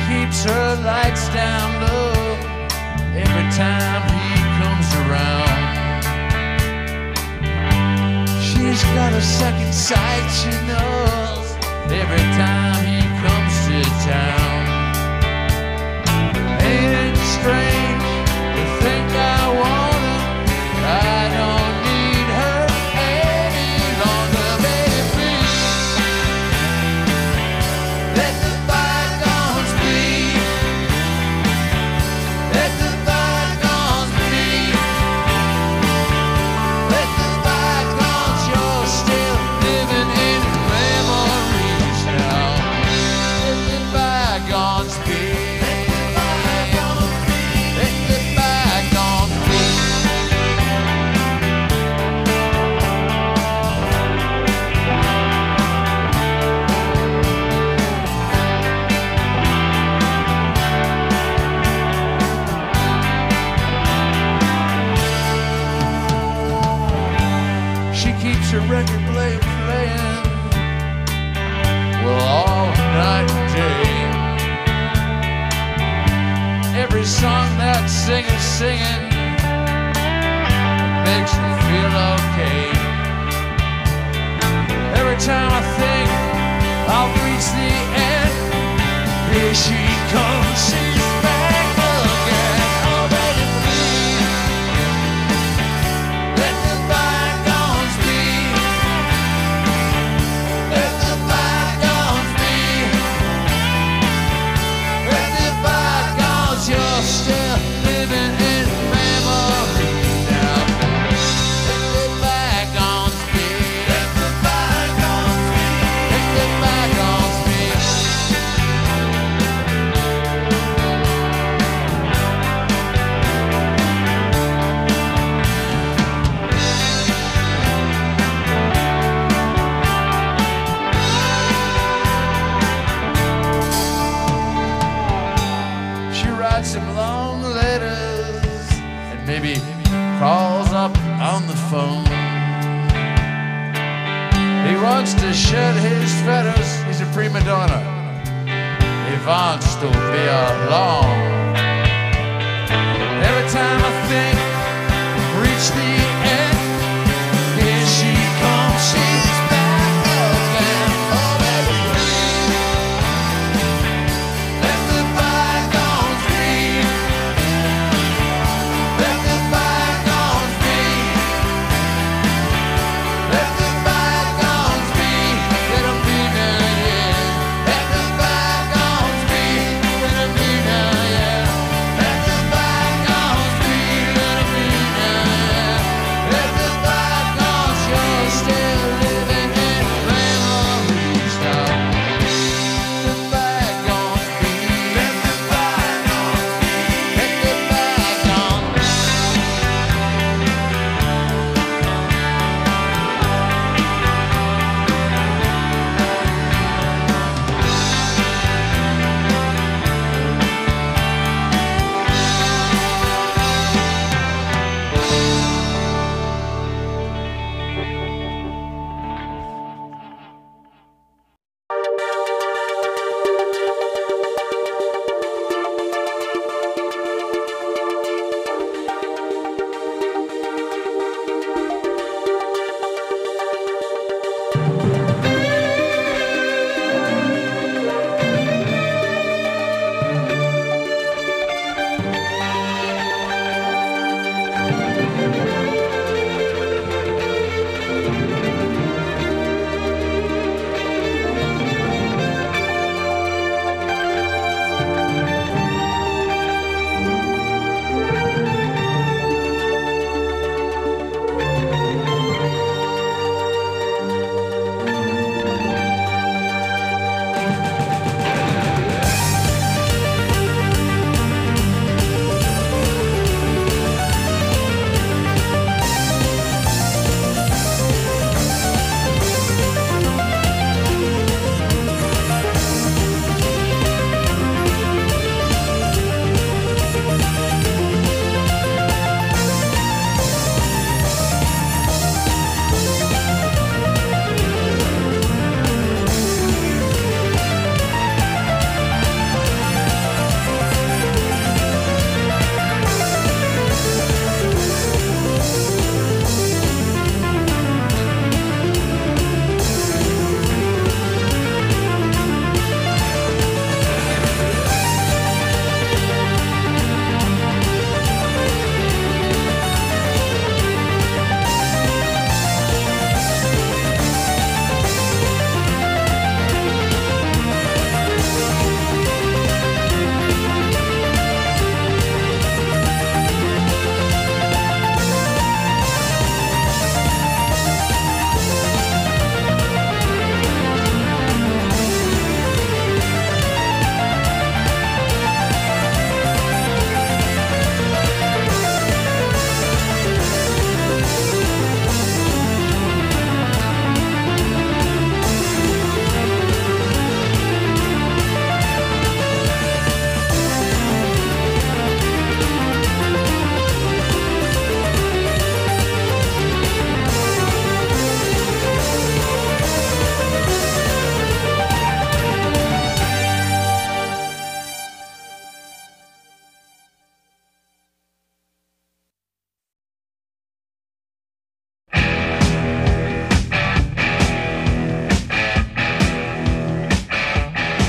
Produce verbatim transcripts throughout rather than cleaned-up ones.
keeps her lights down low every time he comes around. She's got a second sight, she knows, every time he comes to town. Ain't it strange to think I want her? I don't need her any longer, baby. Let the bygones be. Let the bygones be. Let the bygones, you're still living in memories now. Let the bygones be. Let the bygones be. She keeps her record player playing, well, all night and day. Every song that singer's singing makes me feel okay. Every time I think I'll reach the end, here she comes, she's back again. Oh, baby, please, let the bygones be. Let the bygones be. Let the bygones, you're still living in memory now. Let the bygones be. Let the bygones be. Let the bygones be. She writes him long letters and maybe calls up on the phone. He wants to shed his feathers, he's a prima donna. He wants to be alone. Every time I think reach the end, here she comes, she's back again. Oh, baby, please, let the bygones be. Let the bygones be. Let the bygones be. Let them be now, yeah. Let the bygones be. Let them be now,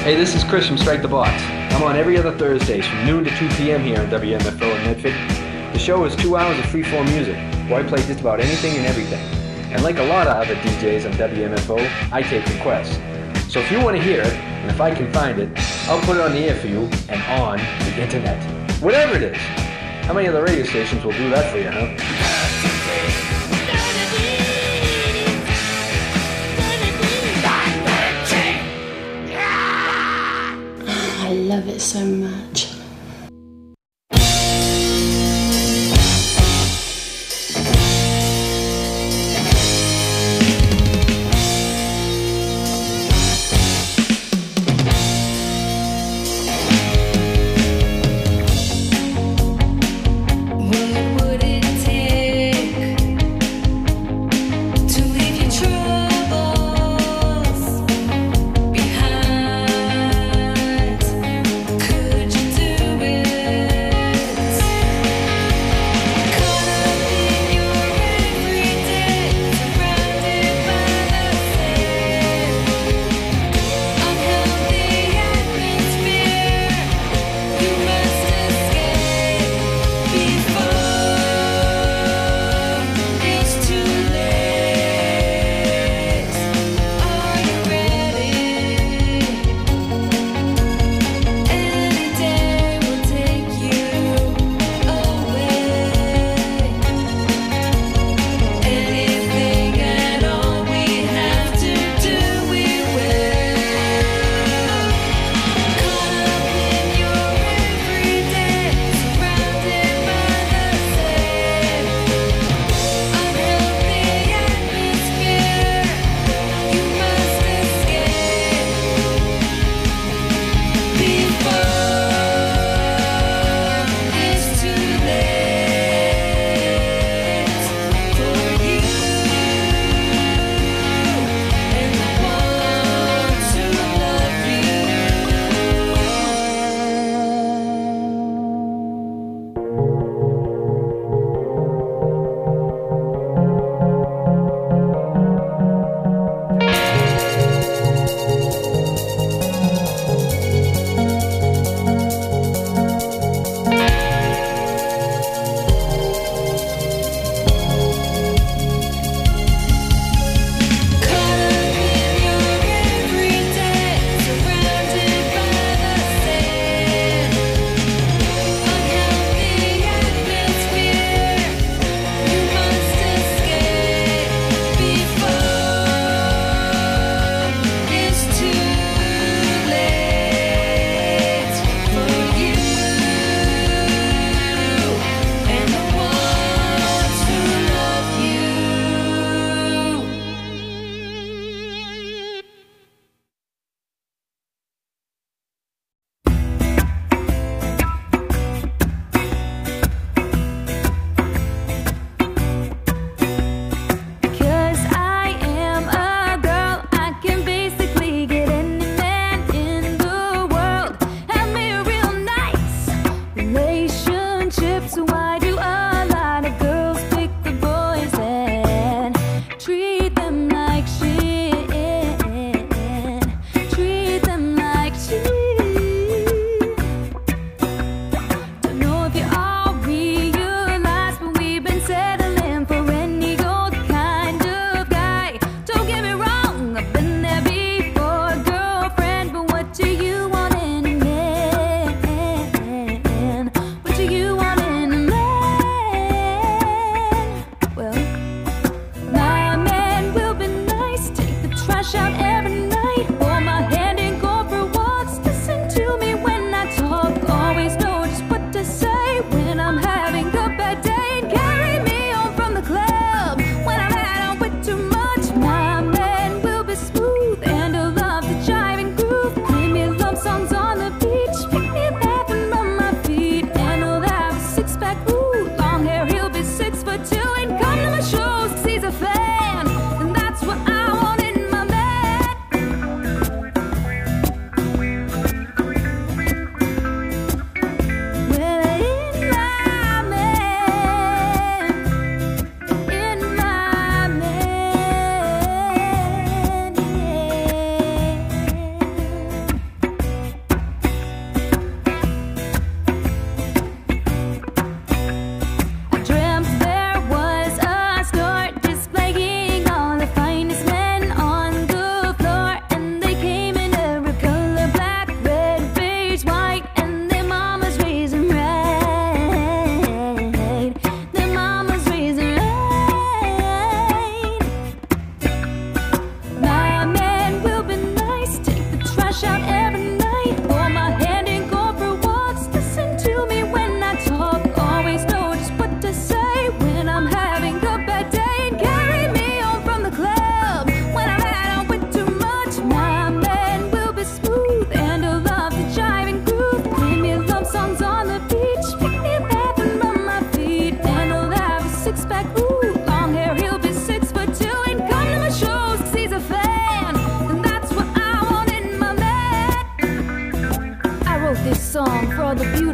Hey, this is Chris from Strike the Box. I'm on every other Thursdays from noon to two p.m. here on W M F O in Medford. The show is two hours of free-form music, where I play just about anything and everything. And like a lot of other D Js on W M F O, I take requests. So if you want to hear it, and if I can find it, I'll put it on the air for you and on the internet. Whatever it is. How many other radio stations will do that for you, huh? I love it so much. Could you do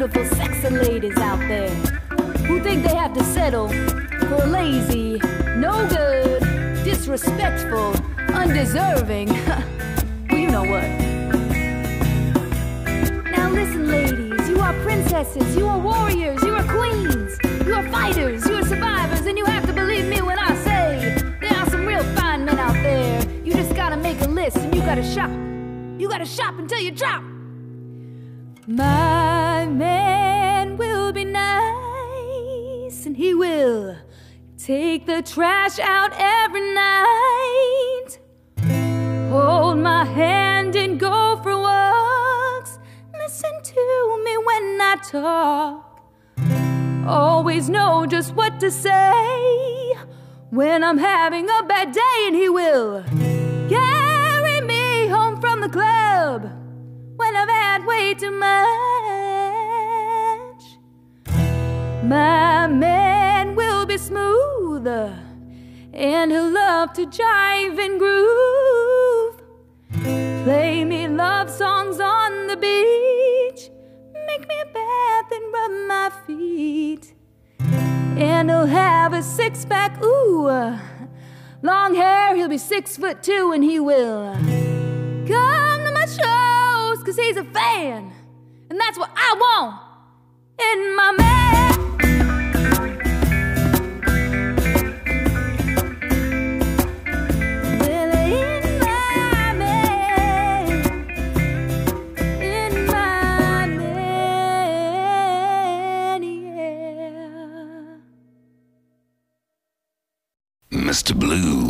beautiful, sexy ladies out there who think they have to settle for lazy, no good, disrespectful, undeserving. Well, you know what? Now listen, ladies, you are princesses, you are warriors, you are queens, you are fighters, you are survivors, and you have to believe me when I say there are some real fine men out there. You just gotta make a list and you gotta shop. You gotta shop until you drop. My man will be nice, and he will take the trash out every night, hold my hand and go for walks, listen to me when I talk, always know just what to say when I'm having a bad day, and he will carry me home from the club when I've had way too much. My man will be smooth, and he'll love to jive and groove, play me love songs on the beach, make me a bath and rub my feet, and he'll have a six-pack, ooh, long hair, he'll be six foot two, and he will come to my shows, cause he's a fan, and that's what I want in my man. Well, in my man, in my man, yeah. Mister Blue.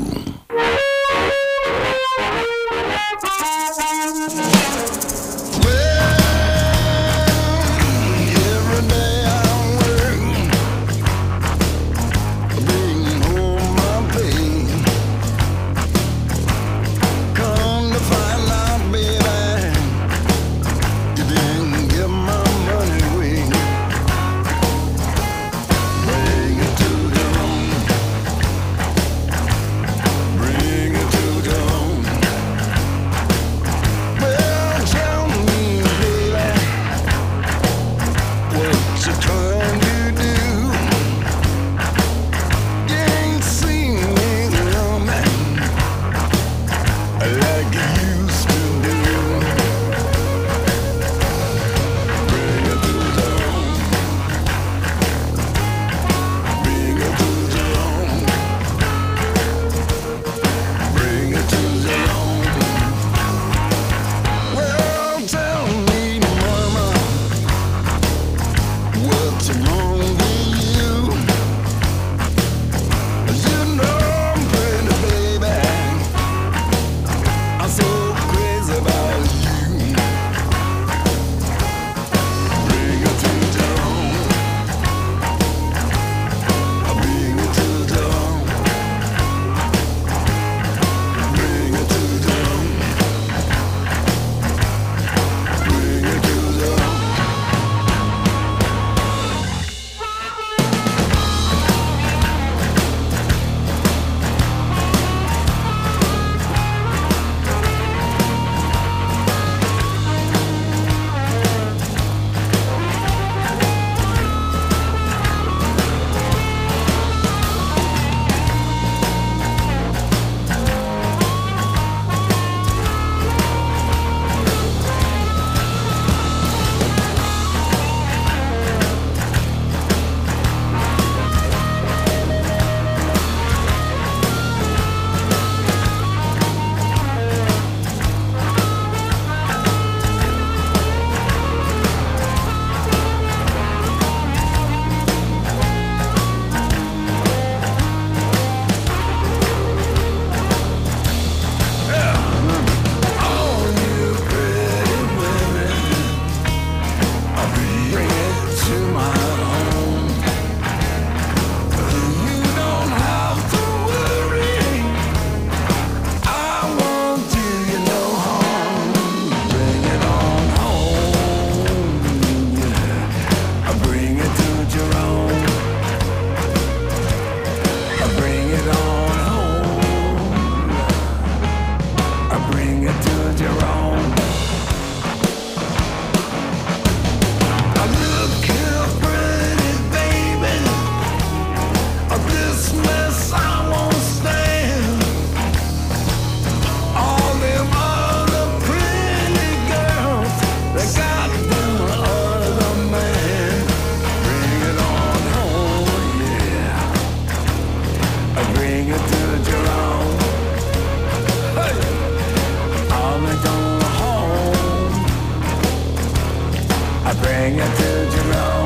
Your own. I look Did you know?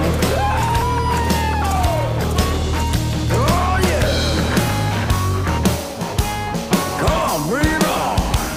Oh yeah. Come on, bring it on.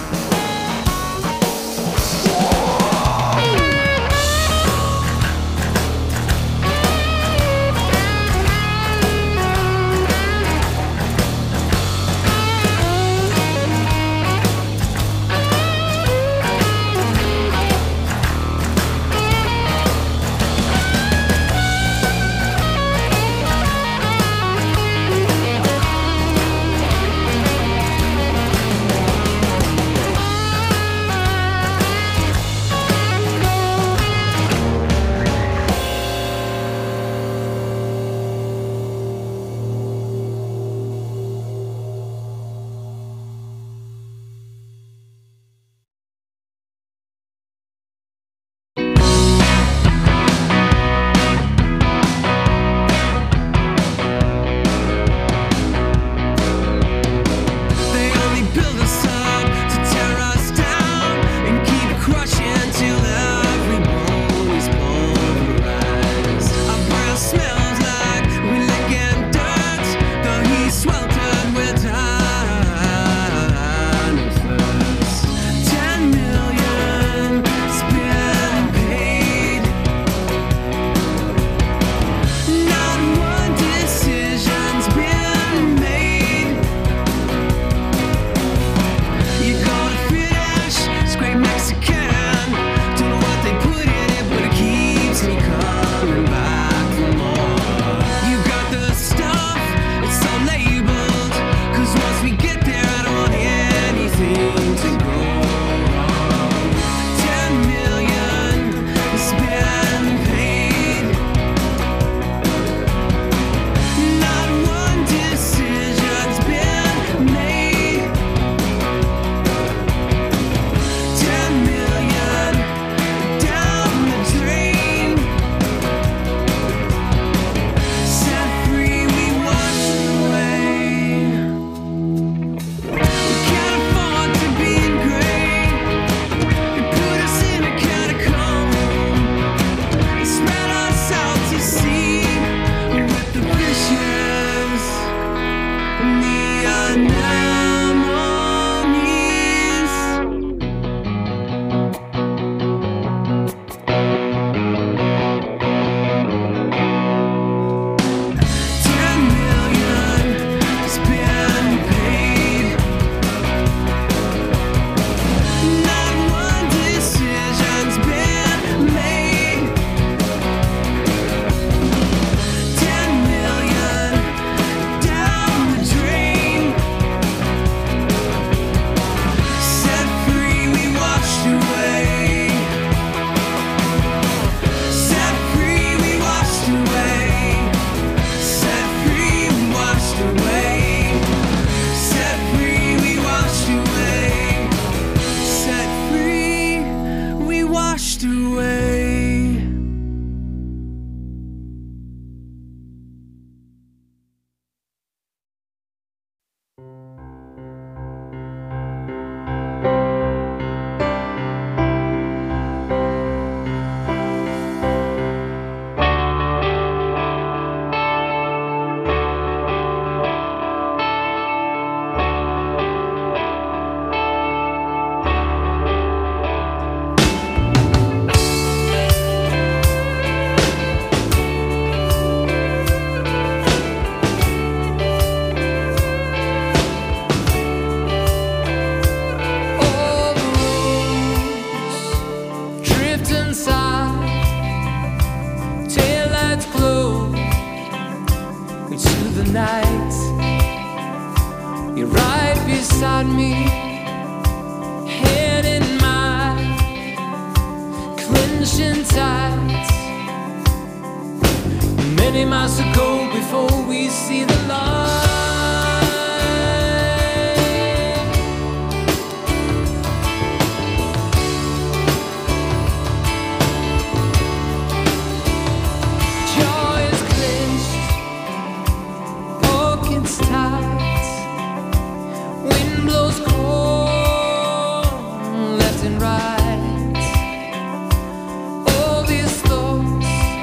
They only build us up to tear us down and keep crushing till every bone is pulverized. Our breath smells like we licking dirt, though he's sweltered with time and thirst. Ten million has been paid. Not one decision's been made. You're gonna finish scrape Mexican. Don't know what they put in it, but it keeps me coming back for more. You got the stuff, it's all labeled. Cause once we get there, I don't want anything to go wrong. Ten million has been paid. Not one decision's been made. Ten million down the drain. Set free, we wash away. We can't afford to be ingrained. They put us in a catacomb. They spread us out to sea with the fishes and the anemones. Ten million has been paid. Not one decision's been made. Ten million down the drain. Set free, we washed away. Set free, we washed away. Set free, we washed away. Set free, we washed away. Set free, we washed away. All the roads drift inside, taillights glow into the night. You're right beside me, head in mine, clenching tight. Many miles to go before we see the light. Jaw is clenched, pockets tight. Wind blows cold, left and right. All these thoughts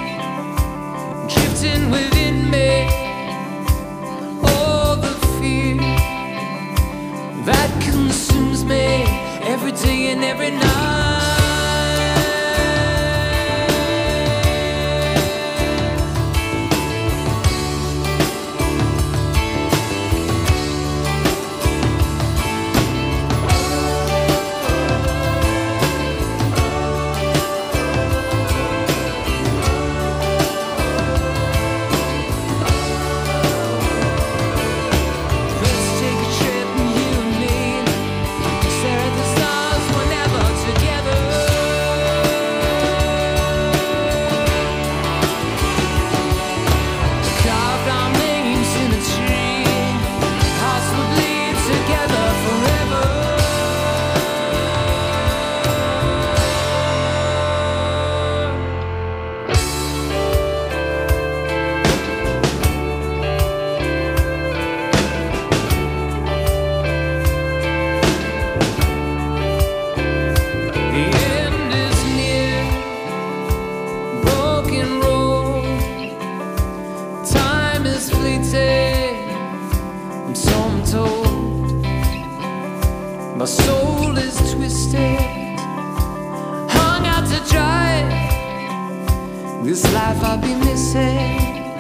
this life I'll be missing.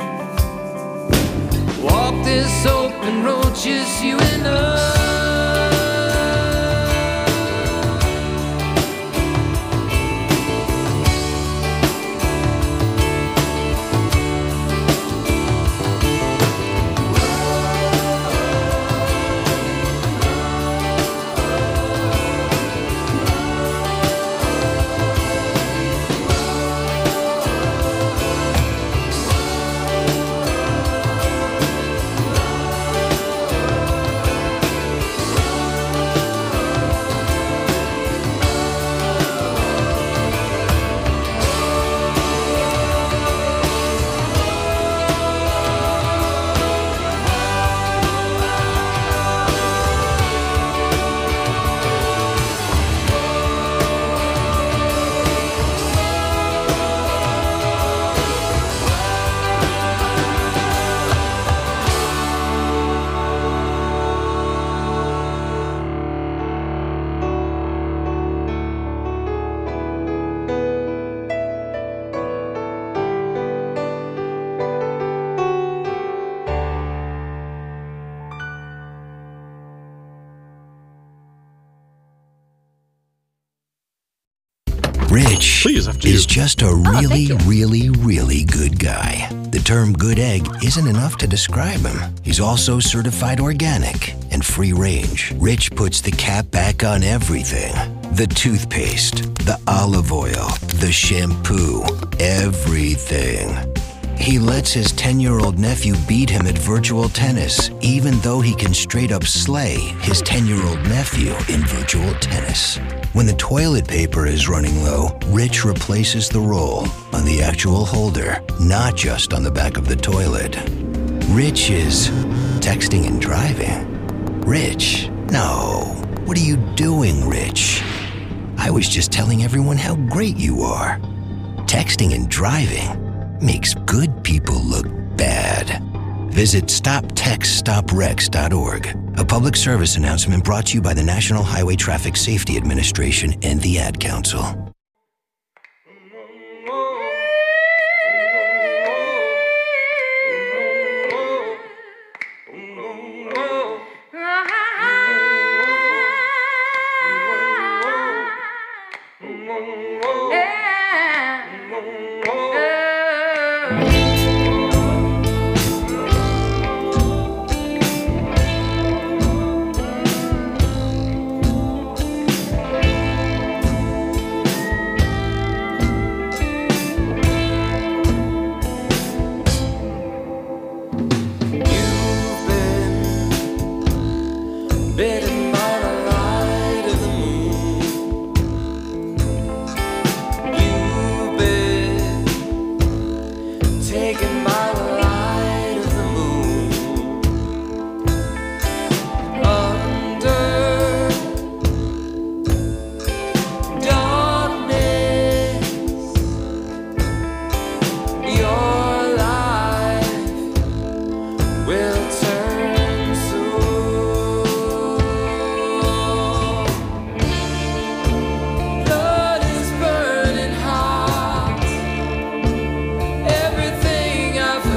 Walk this open road, just you and I. Rich Please, after is you. just a Oh, thank really, you. really, really good guy. The term good egg isn't enough to describe him. He's also certified organic and free range. Rich puts the cap back on everything. The toothpaste, the olive oil, the shampoo, everything. He lets his ten-year-old nephew beat him at virtual tennis, even though he can straight up slay his ten-year-old nephew in virtual tennis. When the toilet paper is running low, Rich replaces the roll on the actual holder, not just on the back of the toilet. Rich is texting and driving. Rich? No. What are you doing, Rich? I was just telling everyone how great you are. Texting and driving makes good people look bad. Visit stop text stop wrecks dot org. A public service announcement brought to you by the National Highway Traffic Safety Administration and the Ad Council. Bitten by the light of the moon. You've been taken by the light of the moon. Under darkness, your life will turn soon. Blood is burning hot. Everything I've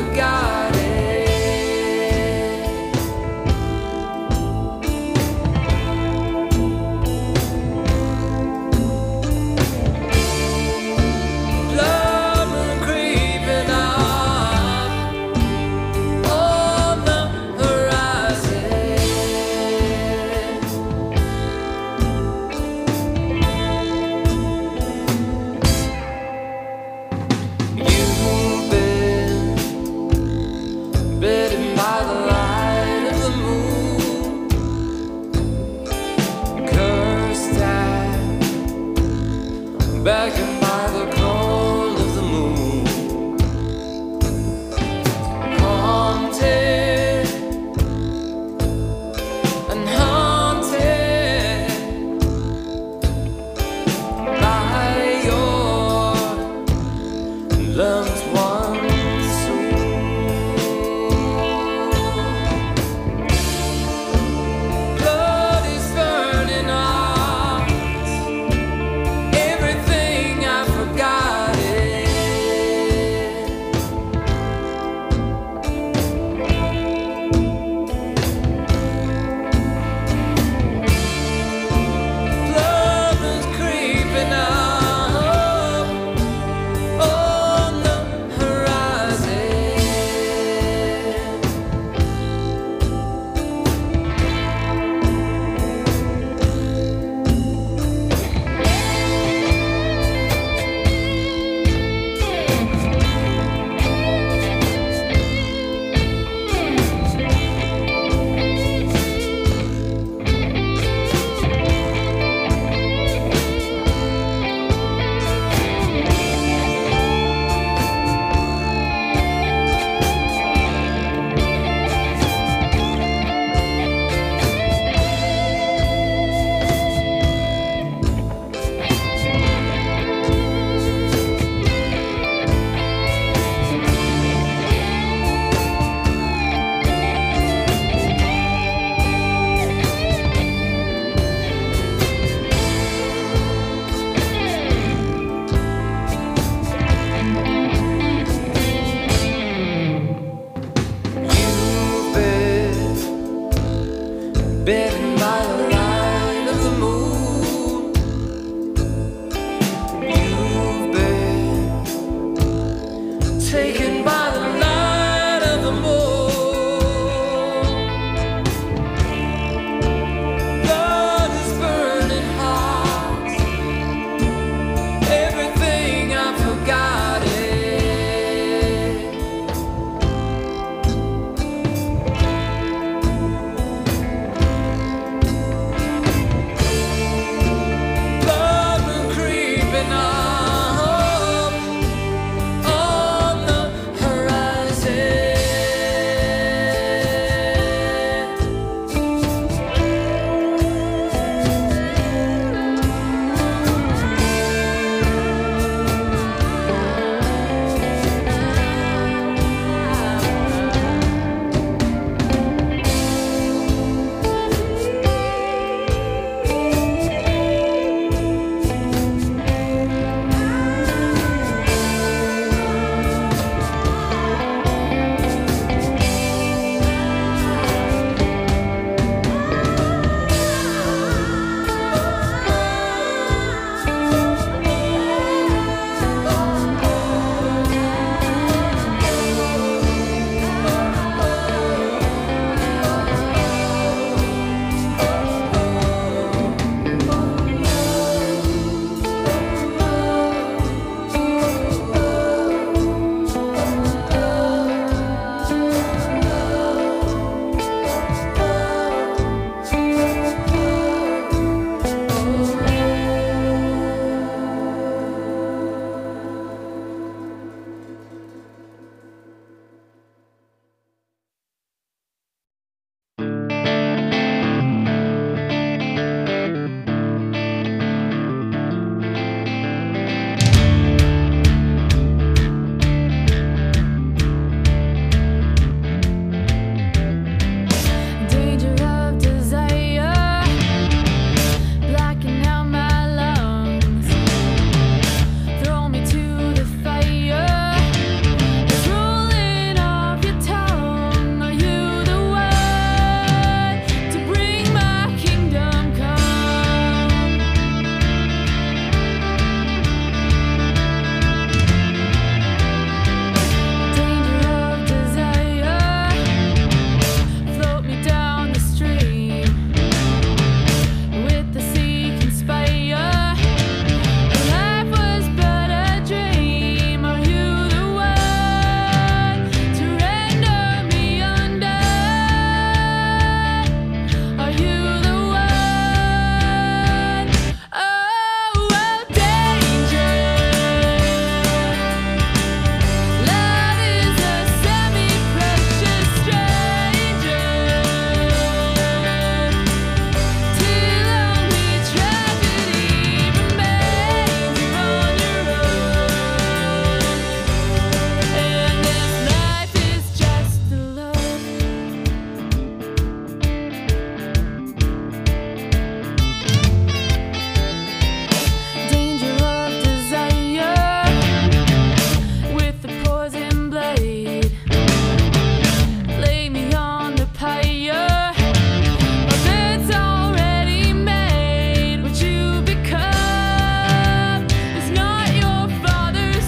taken by the light of the moon. Blood is burning hot. Everything I've forgotten. Blood will creeping up on the horizon. Danger of desire, blacking out my lungs. Throw me to the fire. It's rolling off your tongue. Are you the one to bring my kingdom come? Danger of desire, float me down the stream. With the sea conspire. Life was but a dream. Are you the one to render me undone? Are you the one? Oh, oh, danger. Love is a semi-precious stranger. Till only tragedy remains. You're on your own. And this life is just a love. Danger of desire, with the poison blade. Lay me on the pyre. My bed's already made. What you become is not your father's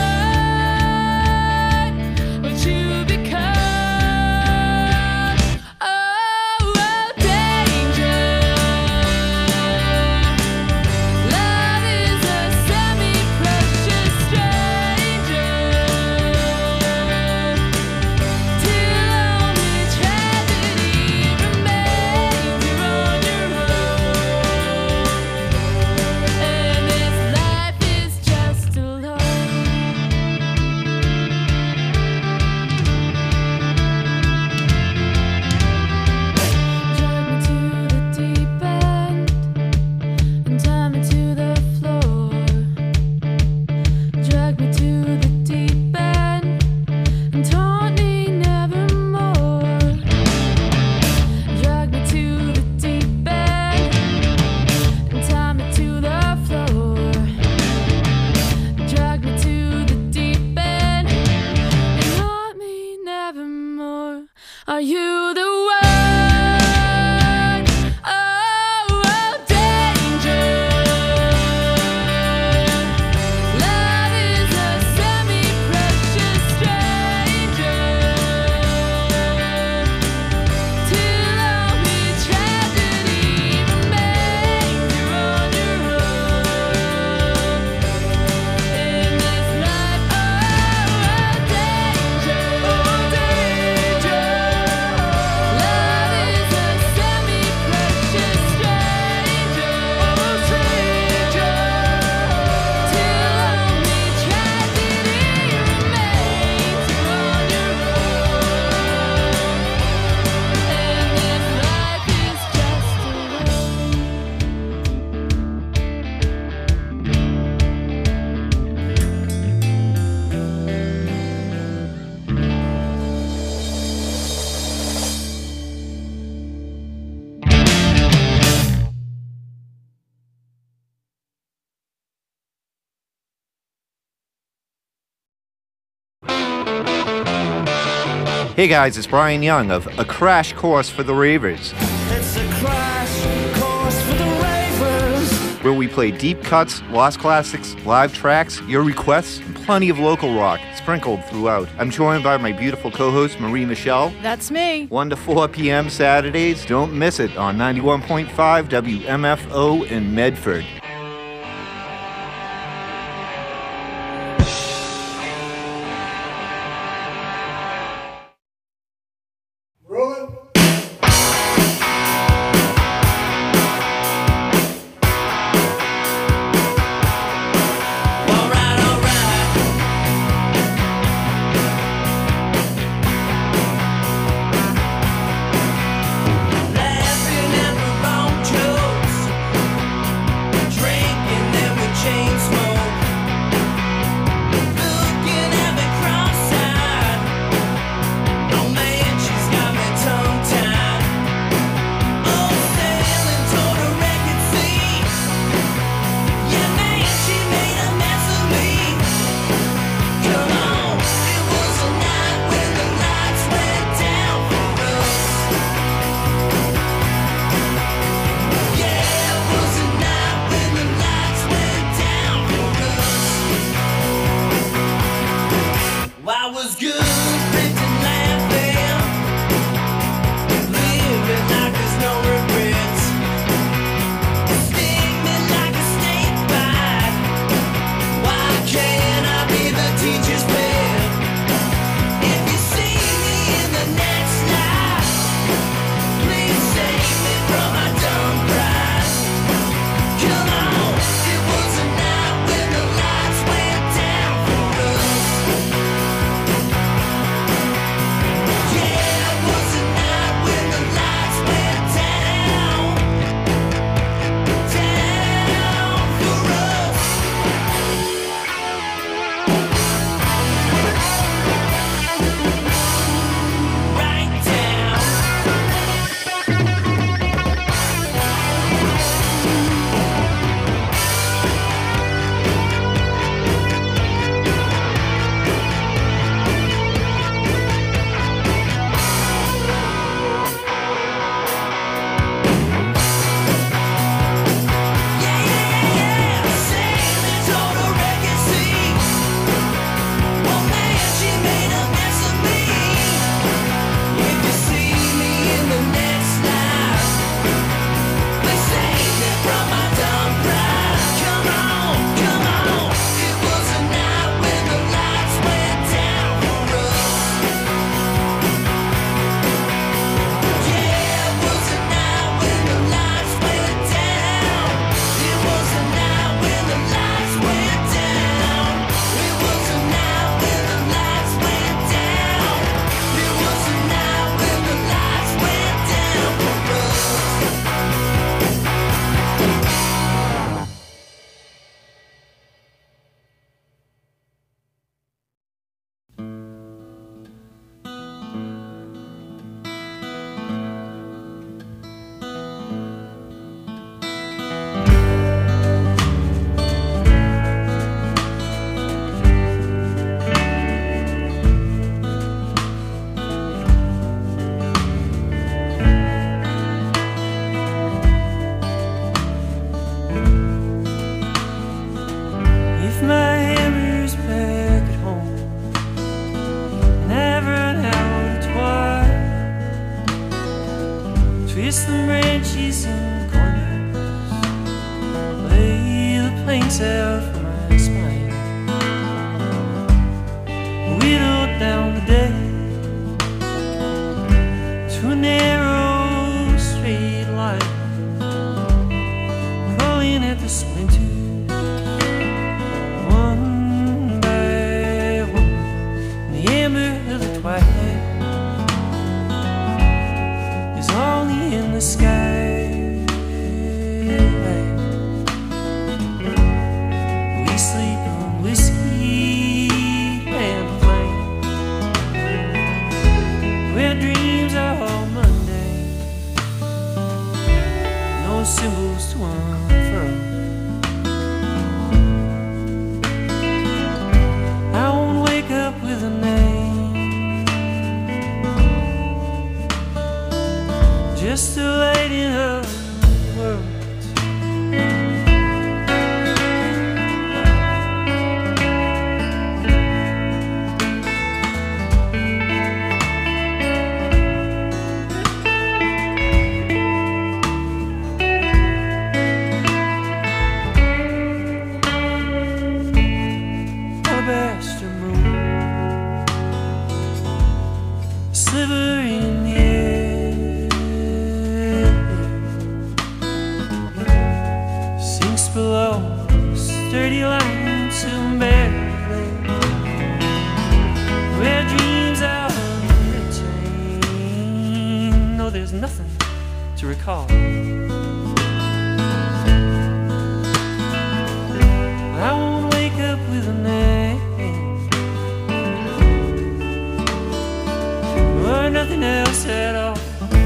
son. What you become. Oh, oh, danger. Love is a semi-precious stranger. Till only tragedy remains. You're on your own. And this life is just a love. Drag me to the deep end and tie me to the floor. Drag me to the deep end and taunt me nevermore. Drag me to the deep end and tie me to the floor. Drag me to the deep end and haunt me nevermore. Are you the one? Oh, oh, danger. Love is a semi-precious Hey guys, it's Brian Young of A Crash Course for the Ravers. It's a crash course for the ravers. Where we play deep cuts, lost classics, live tracks, your requests, and plenty of local rock sprinkled throughout. I'm joined by my beautiful co-host Marie Michelle. That's me. one to four p.m. Saturdays. Don't miss it on ninety-one point five W M F O in Medford. Twist the branches and corners, lay the planks out for my spine, whittled down the day to a narrow straight line, crawling at the splinters one by one in the amber of the twilight. Only in the sky we sleep on whiskey and flame, where dreams are all Monday, no symbols to unfurl. I won't wake up with a name, just a lady in her world. Alabaster moon, sliver in the air, sinks below sturdy lines to barely, where dreams are retained. No, there's nothing to recall. I won't wake up with a name or nothing else at all.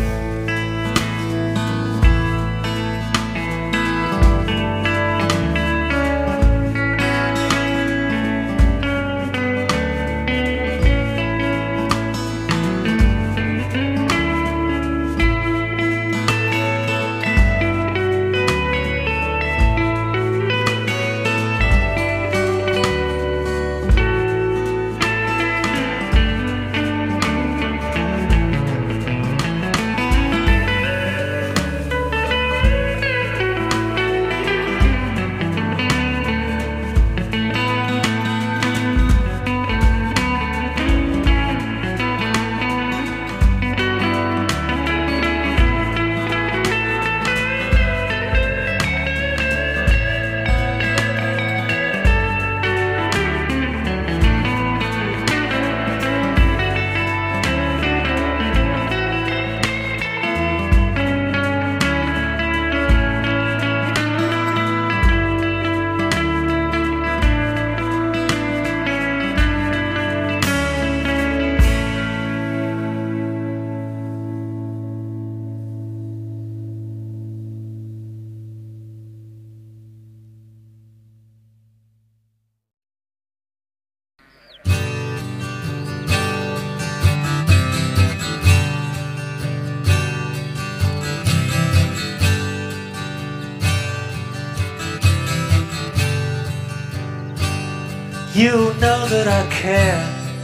You know that I care.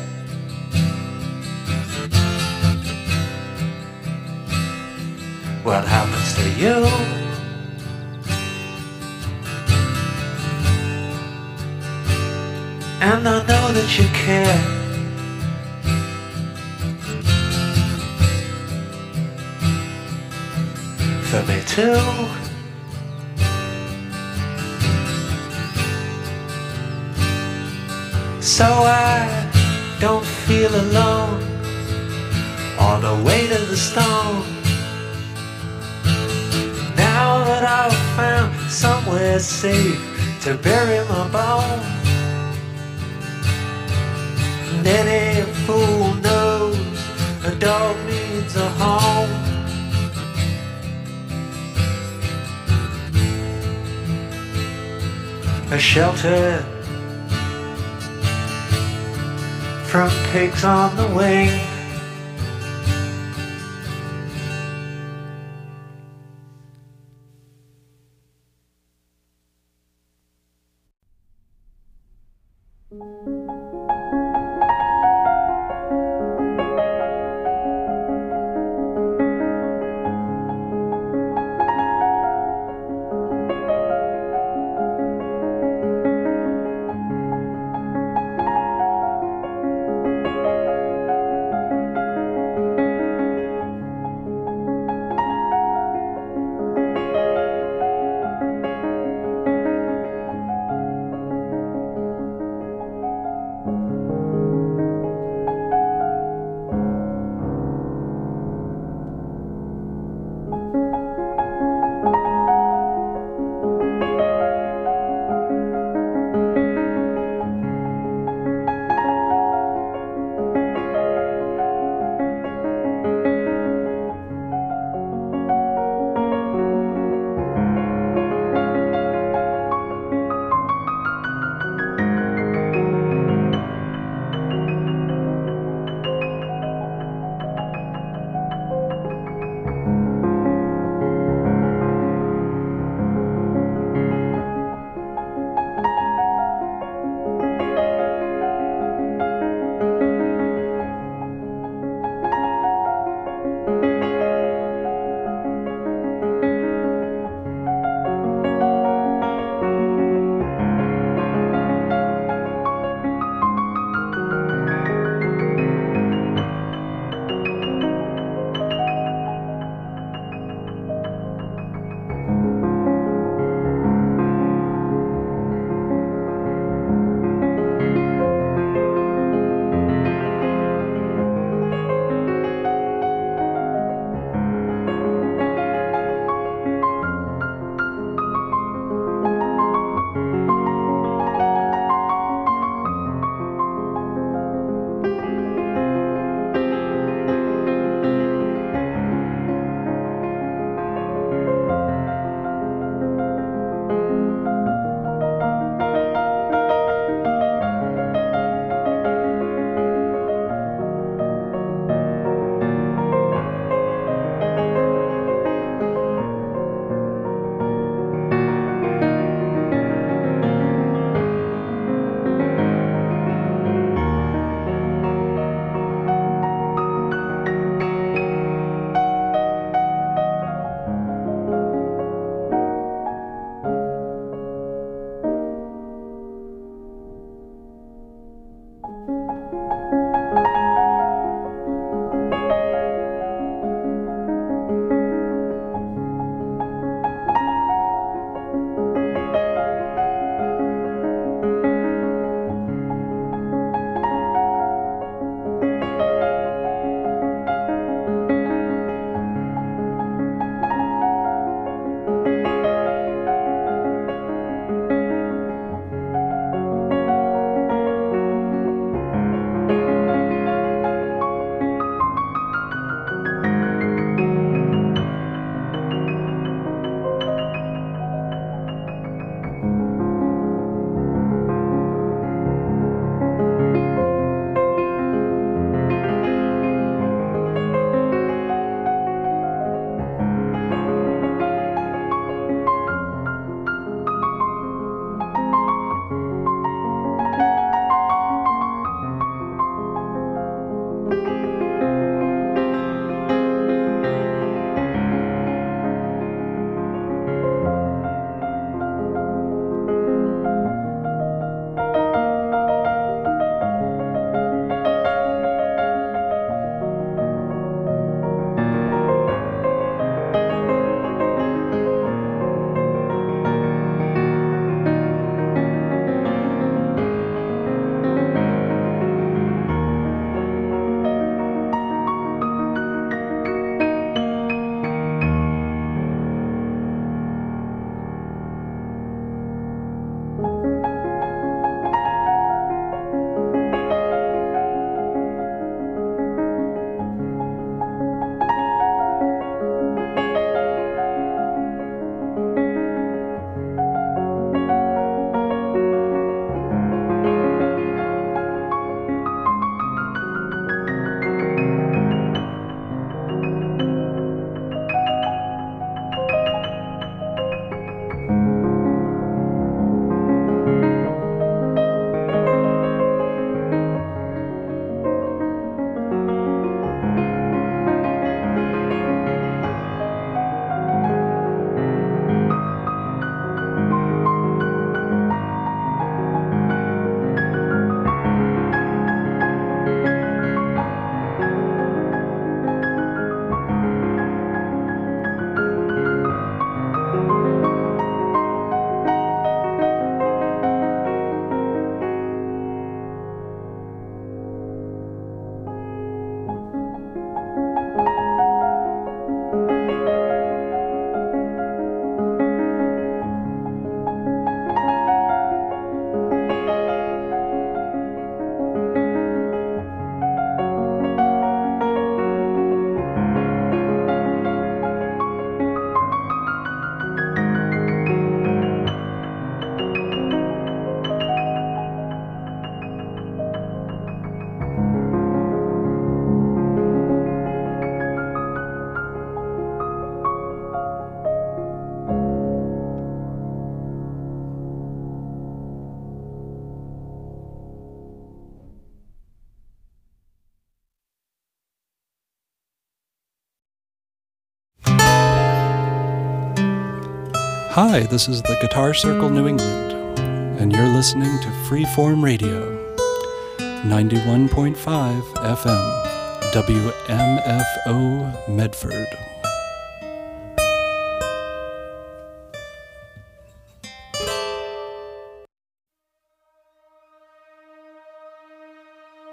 What happens to you? And I know that you care. For me too. So I don't feel alone on the way to the stone. Now that I've found somewhere safe to bury my bones, and any fool knows a dog needs a home. A shelter from pigs on the wing. Hi, this is the Guitar Circle New England, and you're listening to Freeform Radio, ninety-one point five F M, W M F O Medford.